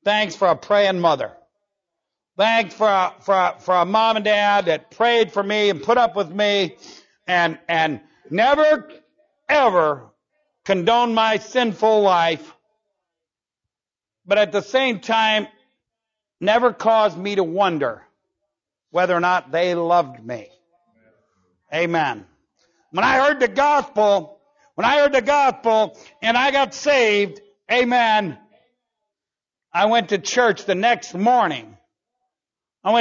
S1: Thanks for a praying mother. Thanks for a mom and dad that prayed for me and put up with me and never, ever condoned my sinful life, but at the same time, never caused me to wonder whether or not they loved me. Amen. When I heard the gospel and I got saved, amen, I went to church the next morning. For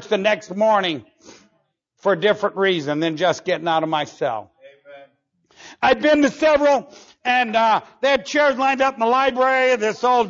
S1: a different reason than just getting out of my cell. Amen. I'd been to several, and they had chairs lined up in the library, this old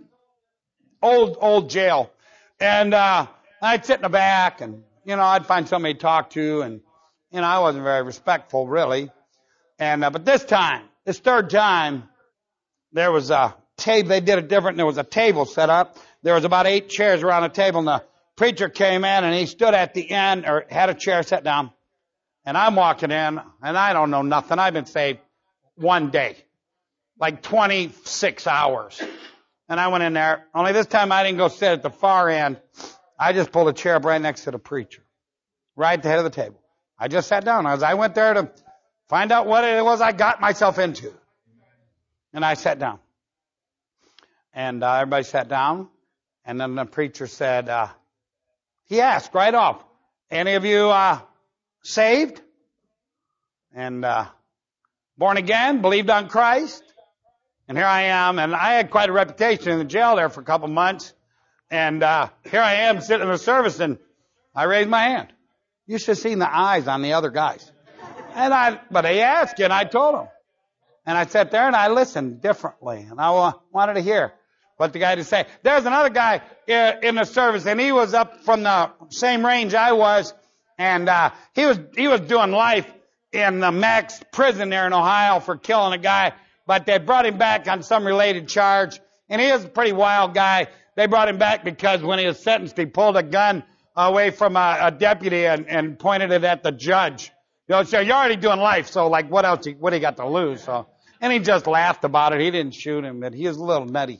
S1: jail. And I'd sit in the back, and, I'd find somebody to talk to, and, I wasn't very respectful, really. And but this third time, there was a table. They did it different. There was a table set up. There was about 8 chairs around a table, and the preacher came in, and he stood at the end, or had a chair set down. And I'm walking in, and I don't know nothing. I've been saved one day, like 26 hours. And I went in there. Only this time I didn't go sit at the far end. I just pulled a chair up right next to the preacher, right at the head of the table. I just sat down. I went there to find out what it was I got myself into. And I sat down. And everybody sat down. And then the preacher said, he asked right off, any of you saved? And born again, believed on Christ? And here I am, and I had quite a reputation in the jail there for a couple months. And here I am sitting in the service, and I raised my hand. You should have seen the eyes on the other guys. But they asked you, and I told them. And I sat there, and I listened differently. And I wanted to hear what the guy had to say. There's another guy in the service, and he was up from the same range I was. And he was doing life in the max prison there in Ohio for killing a guy. But they brought him back on some related charge. And he is a pretty wild guy. They brought him back because when he was sentenced, he pulled a gun away from a deputy and pointed it at the judge. So you're already doing life, so like what else, what he got to lose? So, and he just laughed about it. He didn't shoot him, but he was a little nutty.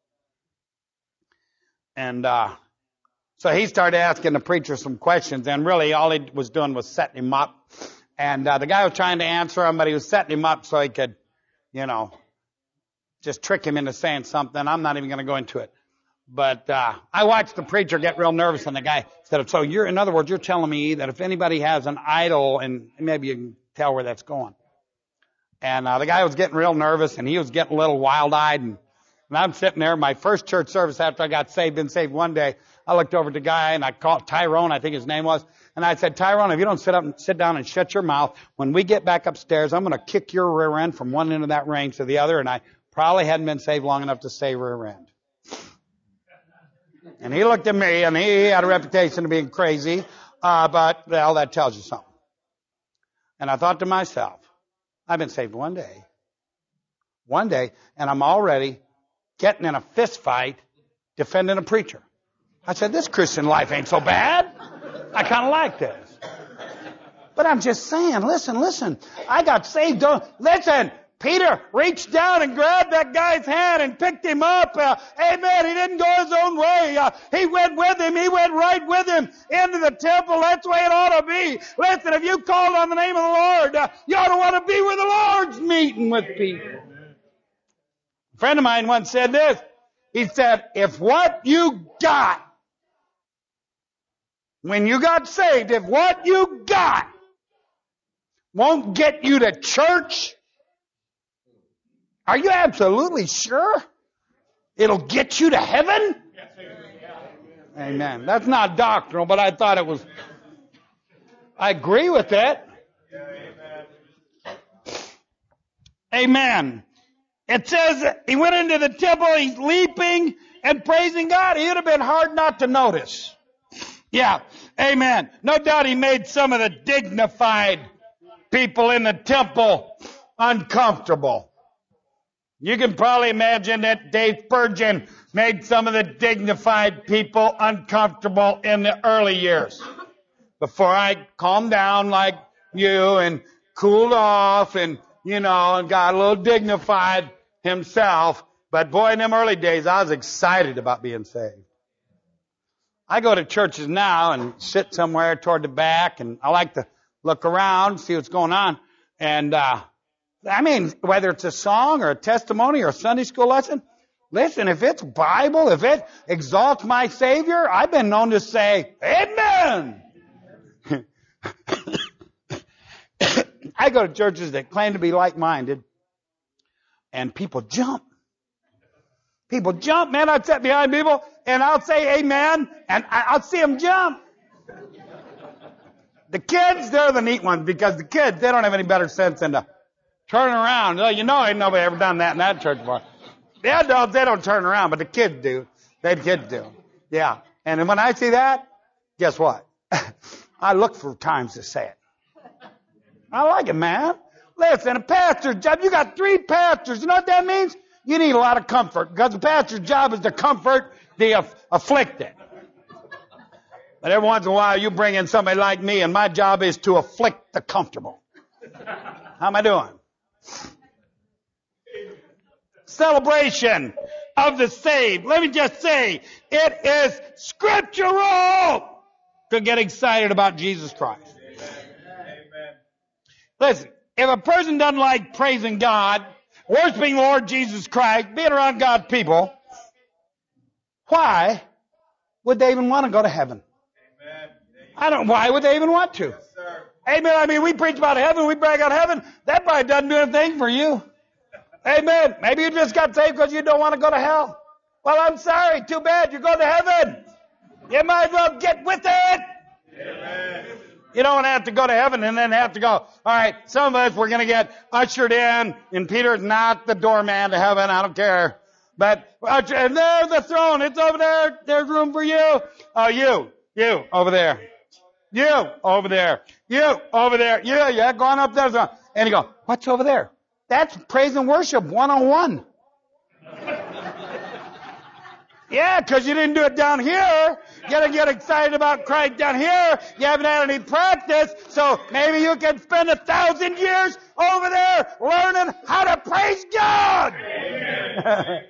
S1: And so he started asking the preacher some questions, and really all he was doing was setting him up. And the guy was trying to answer him, but he was setting him up so he could, just trick him into saying something. I'm not even going to go into it. But I watched the preacher get real nervous, and the guy said, so in other words, you're telling me that if anybody has an idol, and maybe you can tell where that's going. And the guy was getting real nervous, and he was getting a little wild-eyed, and I'm sitting there, my first church service after I got saved, been saved one day. I looked over at the guy, and I called Tyrone, I think his name was, and I said, Tyrone, if you don't sit down and shut your mouth, when we get back upstairs, I'm going to kick your rear end from one end of that range to the other, and I probably hadn't been saved long enough to say rear end. And he looked at me, and he had a reputation of being crazy, but, well, that tells you something. And I thought to myself, I've been saved one day, and I'm already getting in a fist fight defending a preacher. I said, this Christian life ain't so bad. I kind of like this. But I'm just saying, listen, I got saved. Listen, Peter reached down and grabbed that guy's hand and picked him up. Amen. He didn't go his own way. He went with him. He went right with him into the temple. That's the way it ought to be. Listen, if you called on the name of the Lord, you ought to want to be where the Lord's meeting with people. A friend of mine once said this. He said, if what you got, when you got saved, if what you got won't get you to church, are you absolutely sure it'll get you to heaven? Amen. That's not doctrinal, but I thought it was. I agree with it. Amen. It says he went into the temple, he's leaping and praising God. It would have been hard not to notice. Yeah. Amen. No doubt he made some of the dignified people in the temple uncomfortable. You can probably imagine that Dave Spurgeon made some of the dignified people uncomfortable in the early years. Before I calmed down like you and cooled off and, and got a little dignified himself. But boy, in them early days, I was excited about being saved. I go to churches now and sit somewhere toward the back, and I like to look around, see what's going on. And, whether it's a song or a testimony or a Sunday school lesson, listen, if it's Bible, if it exalts my Savior, I've been known to say, Amen. I go to churches that claim to be like-minded, and people jump. People jump, man. I'd sit behind people, and I'll say amen, and I'll see them jump. The kids, they're the neat ones, because the kids, they don't have any better sense than to turn around. Ain't nobody ever done that in that church before. The adults, they don't turn around, but the kids do. The kids do. Yeah. And when I see that, guess what? I look for times to say it. I like it, man. Listen, a pastor's job, you got 3 pastors. You know what that means? You need a lot of comfort, because the pastor's job is to comfort the afflicted. But every once in a while, you bring in somebody like me, and my job is to afflict the comfortable. How am I doing? Celebration of the saved. Let me just say, it is scriptural to get excited about Jesus Christ. Amen. Listen, if a person doesn't like praising God, worshiping the Lord Jesus Christ, being around God's people, why would they even want to go to heaven? Why would they even want to? Amen. We preach about heaven, we brag on heaven. That probably doesn't do anything for you. Amen. Maybe you just got saved because you don't want to go to hell. Well, I'm sorry. Too bad. You're going to heaven. You might as well get with it. Amen. You don't have to go to heaven and then have to go, all right, some of us, we're going to get ushered in, and Peter's not the doorman to heaven. I don't care. But, and there's the throne. It's over there. There's room for you. Oh, you over there. You over there. You over there. Yeah, going up there. And you go, what's over there? That's praise and worship 101. Yeah, because you didn't do it down here. You got to get excited about Christ down here. You haven't had any practice, so maybe you can spend 1,000 years over there learning how to praise God. Amen.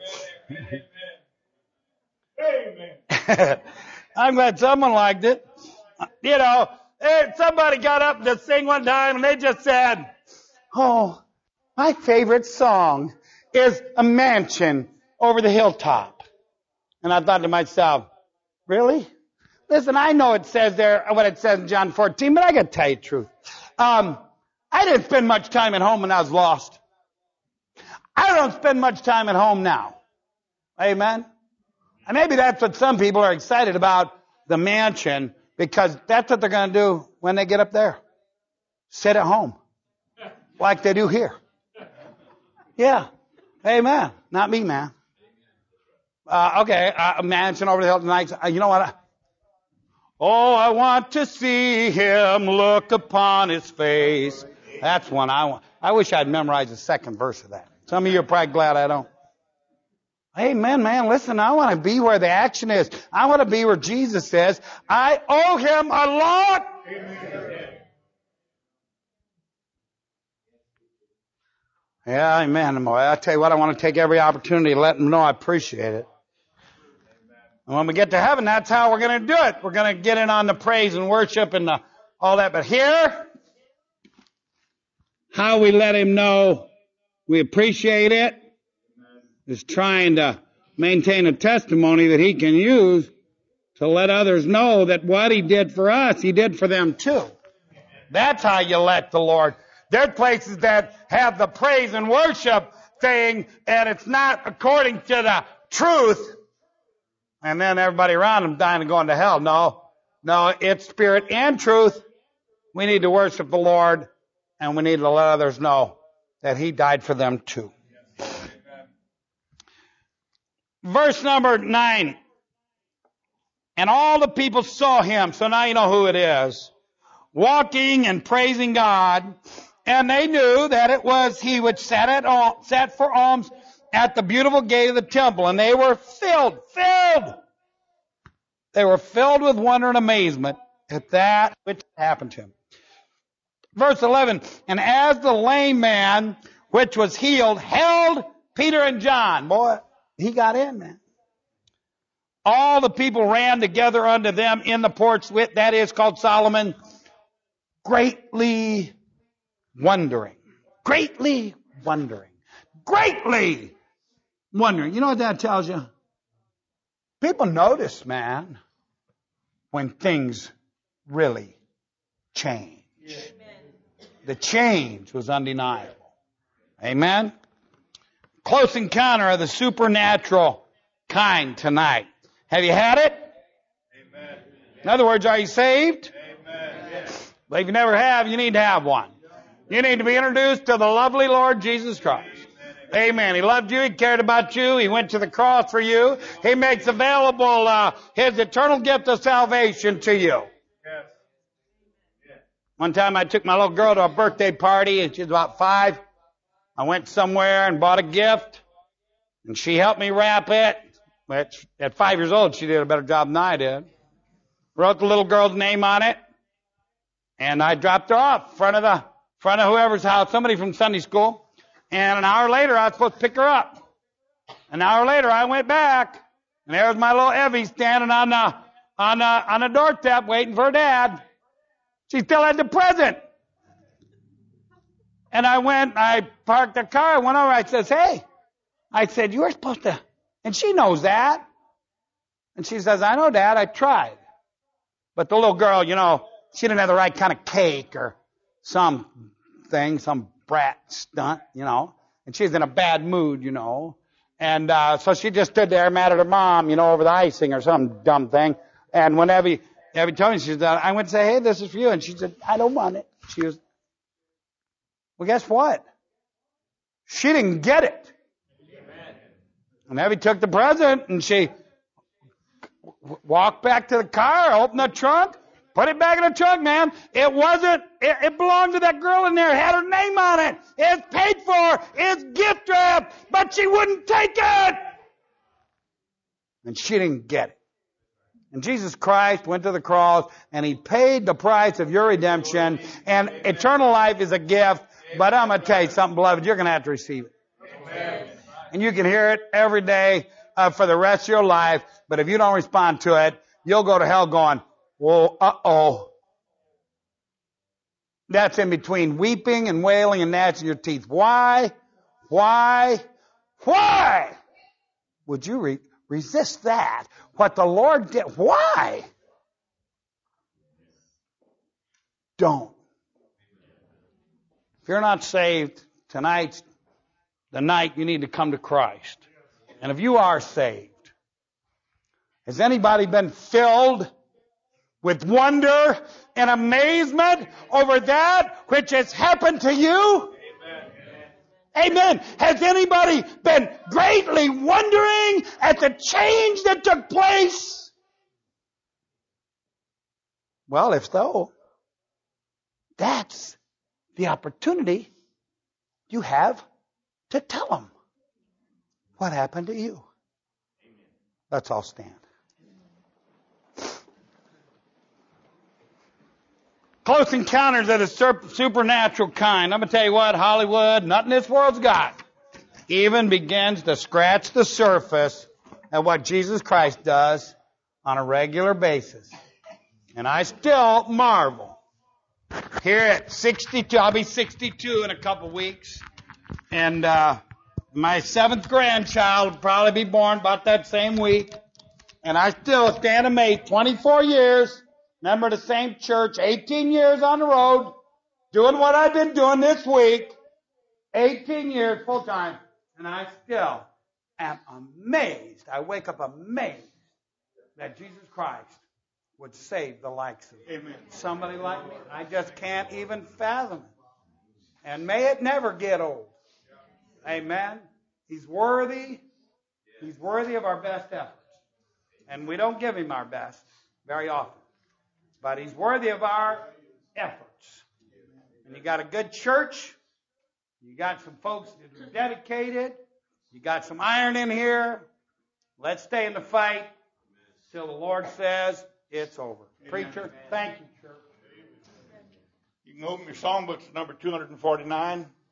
S1: Amen. I'm glad someone liked it. Somebody got up to sing one time, and they just said, oh, my favorite song is A Mansion Over the Hilltop. And I thought to myself, really? Listen, I know it says there what it says in John 14, but I got to tell you the truth. I didn't spend much time at home when I was lost. I don't spend much time at home now. Amen? And maybe that's what some people are excited about, the mansion, because that's what they're going to do when they get up there. Sit at home. Like they do here. Yeah. Amen. Not me, man. A mansion over the hill tonight. You know what? I want to see him, look upon his face. That's one I want. I wish I'd memorized the second verse of that. Some of you are probably glad I don't. Amen, man. Listen, I want to be where the action is. I want to be where Jesus says, I owe him a lot. Amen. Yeah, amen, boy. I tell you what, I want to take every opportunity to let them know I appreciate it. And when we get to heaven, that's how we're going to do it. We're going to get in on the praise and worship and all that. But here, how we let him know we appreciate it is trying to maintain a testimony that he can use to let others know that what he did for us, he did for them too. That's how you let the Lord. There are places that have the praise and worship thing, and it's not according to the truth. And then everybody around them dying and going to hell. No, it's spirit and truth. We need to worship the Lord, and we need to let others know that he died for them too. Verse number 9. And all the people saw him. So now you know who it is. Walking and praising God. And they knew that it was he which sat for alms at the beautiful gate of the temple. And they were filled. They were filled with wonder and amazement at that which happened to him. Verse 11. And as the lame man which was healed held Peter and John. Boy, He got in, man. All the people ran together unto them in the porch, that is called Solomon, greatly wondering. Greatly wondering. Greatly wondering. You know what that tells you? People notice, man, when things really change. The change was undeniable. Amen? Close encounter of the supernatural kind tonight. Have you had it? Amen. In other words, are you saved? Amen. Well, if you never have, you need to have one. You need to be introduced to the lovely Lord Jesus Christ. Amen. He loved you. He cared about you. He went to the cross for you. He makes available His eternal gift of salvation to you. Yes. One time I took my little girl to a birthday party, and she was about 5. I went somewhere and bought a gift, and she helped me wrap it. Which, at 5 years old, she did a better job than I did. Wrote the little girl's name on it, and I dropped her off in front of whoever's house, somebody from Sunday school. And an hour later, I was supposed to pick her up. An hour later, I went back, and there was my little Evie standing on the doorstep waiting for her dad. She still had the present. And I parked the car, I went over, I says, hey. I said, you were supposed to... And she knows that. And she says, I know, Dad, I tried. But the little girl, she didn't have the right kind of cake or some brat stunt, And she's in a bad mood, And so she just stood there mad at her mom, over the icing or some dumb thing. And when Abby told me, she said, I went to say, hey, this is for you. And she said, I don't want it. She was, well, guess what? She didn't get it. And Abby took the present, and she walked back to the car, opened the trunk, put it back in the trunk, man. It belonged to that girl in there. It had her name on it. It's paid for. It's gift wrapped. But she wouldn't take it. And she didn't get it. And Jesus Christ went to the cross, and He paid the price of your redemption. And eternal life is a gift. But I'm going to tell you something, beloved. You're going to have to receive it. Amen. And you can hear it every day for the rest of your life. But if you don't respond to it, you'll go to hell going, whoa, uh-oh. That's in between weeping and wailing and gnashing your teeth. Why would you resist that? What the Lord did. Why? Don't. If you're not saved, tonight's the night you need to come to Christ. And if you are saved, has anybody been filled with wonder and amazement over that which has happened to you? Amen. Amen. Has anybody been greatly wondering at the change that took place? Well, if so, that's the opportunity you have to tell them what happened to you. Let's all stand. Close encounters of the supernatural kind. I'm going to tell you what, Hollywood, nothing this world's got, even begins to scratch the surface of what Jesus Christ does on a regular basis. And I still marvel. Here at 62, I'll be 62 in a couple weeks. And my 7th grandchild will probably be born about that same week. And I still stand amazed. 24 years, member of the same church, 18 years on the road, doing what I've been doing this week. 18 years full time. And I still am amazed. I wake up amazed that Jesus Christ would save the likes of somebody like me. I just can't even fathom it. And may it never get old. Amen. He's worthy. He's worthy of our best efforts. And we don't give Him our best very often. But He's worthy of our efforts. And you got a good church. You got some folks that are dedicated. You got some iron in here. Let's stay in the fight till the Lord says it's over. Amen. Preacher, thank you, church.
S2: You can open your songbooks, number 249.